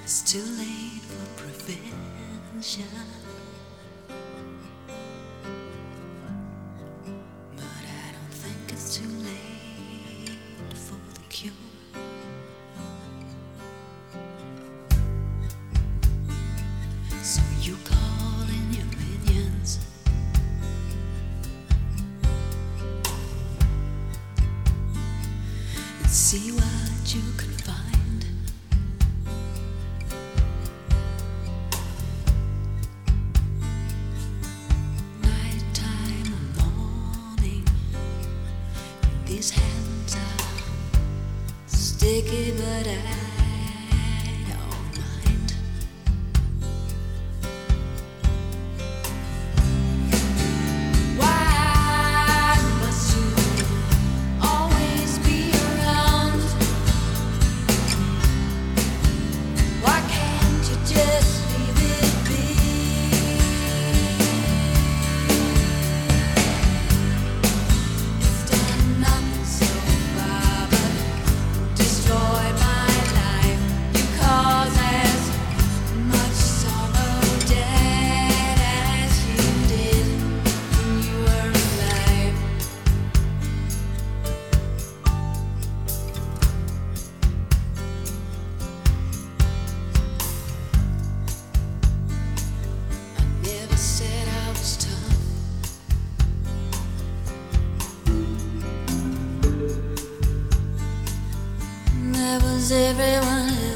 It's too late for prevention, but I don't think it's too late for the cure. So you call in your minions and see what you can find. Nighttime or morning, these hands are sticky, but I don't mind. Why must you always be around? Why can't you just leave it be? It's done nothing so far but destroy my life. You cause as much sorrow dead as you did when you were alive. I never said I was tough. That was everyone else.